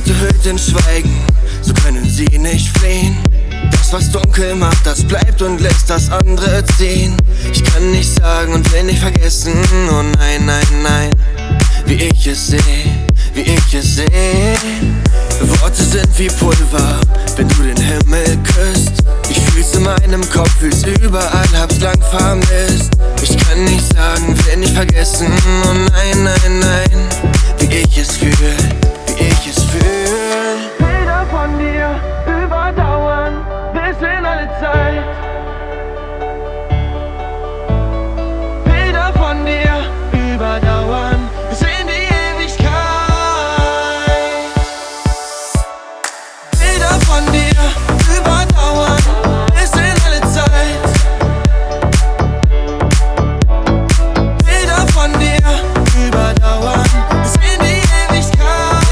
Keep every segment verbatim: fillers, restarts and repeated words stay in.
Worte hüllt in Schweigen, so können sie nicht fliehen. Das, was dunkel macht, das bleibt und lässt das andere ziehen. Ich kann nicht sagen und will nicht vergessen, oh nein, nein, nein, wie ich es seh, wie ich es seh. Worte sind wie Pulver, wenn du den Himmel küsst. Ich fühl's in meinem Kopf, fühl's überall, hab's lang vermisst. Ich kann nicht sagen, will nicht vergessen, oh nein, nein, nein, wie ich es fühl, wie ich es fühl. Bilder von dir überdauern bis in alle Zeit. Bilder von dir überdauern bis in die Ewigkeit. Bilder von dir überdauern bis in alle Zeit. Bilder von dir überdauern bis in die Ewigkeit.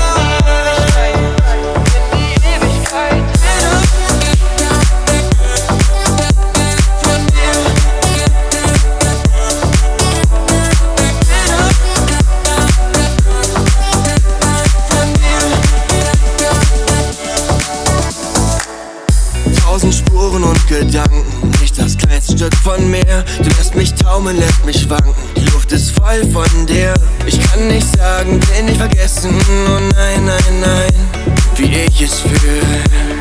In die Ewigkeit. Bilder von dir. Tausend Spuren und Gedanken, nicht das kleinste Stück von mir. Du lässt mich taumeln, lässt mich wanken. Die Luft ist voll von dir. Ich kann nicht sagen, will nicht vergessen, oh nein, nein, nein, wie ich es fühl.